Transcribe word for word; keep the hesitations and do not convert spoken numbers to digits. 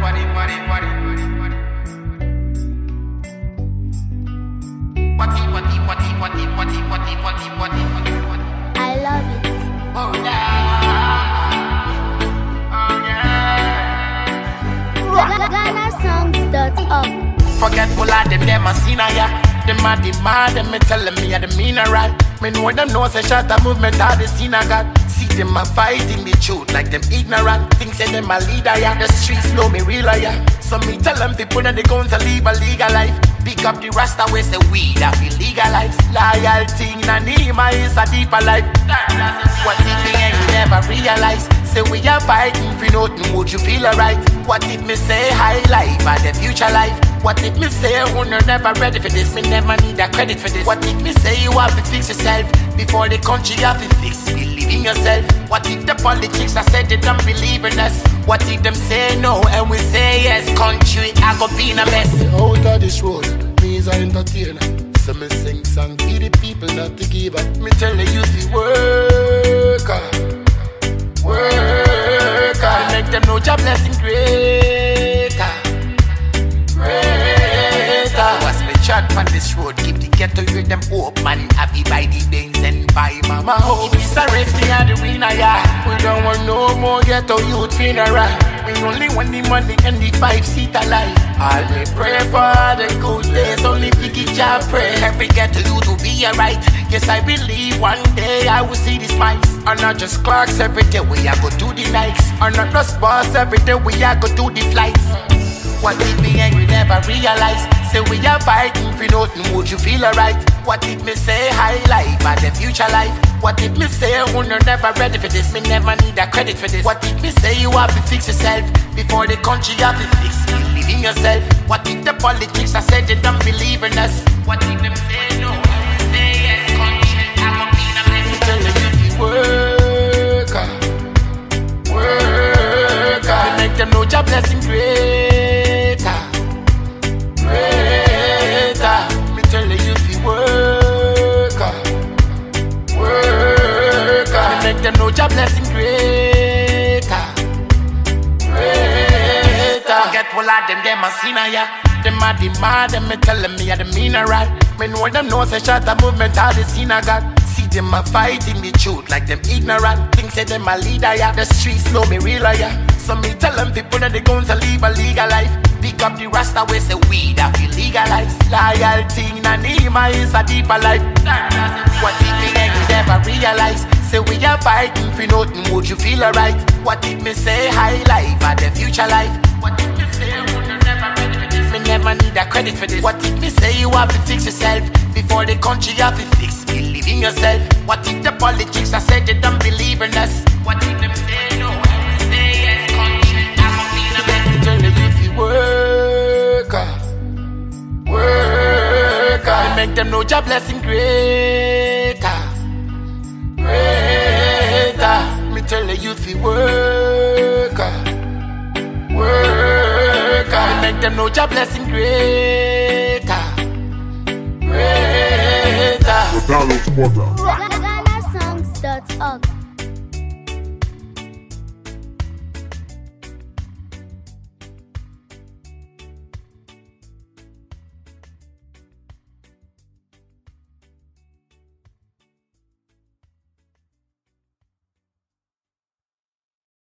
I love it. Oh yeah. Oh yeah. Ghana songs dot org. Forgetful of them, them a sinner, yeah. Them a demand, them me telling me a the mean right. Me know them know say shut a movement of the sin I got. See them a fighting the truth like them ignorant. Think say them a leader, yeah. The streets know me real, yeah. So me tell them people that they going to live a legal life. Pick up the rasta way say weed that be legalized. Loyalty in a Nima is a deeper life. What if me and you never realize? Say we are fighting for nothing, would you feel alright? What if me say high life and the future life? What if me say you're never ready for this? Me never need a credit for this. What if me say you have to fix yourself before the country have to fix? Believe in yourself. What if the politics I said they don't believe in us? What if them say no and we say yes? Country I go be in a mess. Out of this road, me is an entertainer. So me sing song for the people not to give up. Me tell the youth to work hard, work hard. Make them know your blessing greater, greater. What's me chat on this road? Keep the ghetto with them hope, man. Happy by the Benz and buy mama hope. If it's a race, me are the winner, yeah. We don't want no more ghetto youth funeral. We only want the money and the five seat alive. I'll me pray for the good days. Only picky job pray. Every ghetto youth will be alright. Yes, I believe one day I will see the smiles. And not just clocks every day we are go do the nights. And not just boss every day we are go do the flights. What if me and you never realize? Say we are fighting for nothing, would you feel alright? What if me say high life and the future life? What if me say you're never ready for this? Me never need a credit for this. What if me say you have to fix yourself before the country have to fix? Believe in yourself. What if the politics I said they don't believe in us? What if them say no and we say yes? Country I'm a being a mess. Tell the youth to work hard, work hard. Make them know your blessing greater, greater. Me tell the youth to work hard, work hard. Make them know your blessing greater, greater. Forgetful of them, them a sinner, yeah. Them a demand, them me telling me a the mean right. Me know them know say shut a movement all the sin I got. See them a fighting the truth like them ignorant. Think say them a leader, yeah. The streets know me real, yeah. So me tell them people that they going to live a legal life. Pick up the rasta way say weed that be legalized. Loyalty in a Nima is a deeper life. What if me and you never realize? Say we are fighting for nothing, would you feel alright? What if me say high life and the future life? What if me say you never ready for this? Me never need a credit for this. What if me say you have to fix yourself before the country have to fix? Believe in yourself. What if the politics I said they don't believe in us? What if them say no and we say yes? Country I'm a being a mess. Tell the youth to work hard, work hard. Make them know your blessing greater, greater. Me tell the youth to work hard, work hard. Make them know your blessing greater, greater. The Download Portal.